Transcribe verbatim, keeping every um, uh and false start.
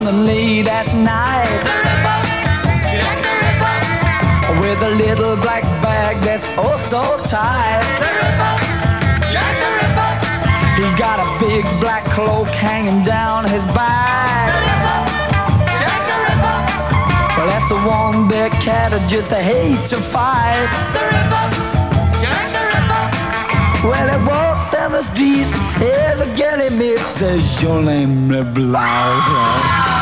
Late at night, The Ripper, Jack the Ripper, with a little black bag that's oh so tight. The Ripper, Jack the Ripper, He's got a big black cloak hanging down his The back. Ripper, Jack the Ripper, Well, that's a one big cat that just hate to fight. The Ripper, Jack the Ripper. Well, he walks down the street, every girl he meets says your name is Blau.